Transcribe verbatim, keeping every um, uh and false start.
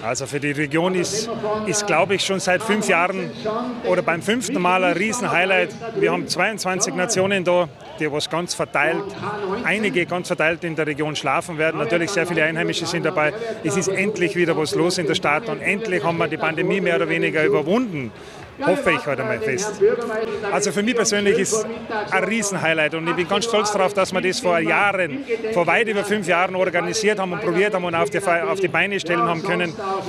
Also für die Region ist, ist glaube ich, schon seit fünf Jahren oder beim fünften Mal ein Riesen-Highlight. Wir haben zweiundzwanzig Nationen da, die was ganz verteilt, einige ganz verteilt in der Region schlafen werden. Natürlich sehr viele Einheimische sind dabei. Es ist endlich wieder was los in der Stadt und endlich haben wir die Pandemie mehr oder weniger überwunden. Hoffe ich heute mal fest. Also für mich persönlich ist ein Riesen-Highlight und ich bin ganz stolz darauf, dass wir das vor Jahren, vor weit über fünf Jahren organisiert haben und probiert haben und auf die, auf die Beine stellen haben können.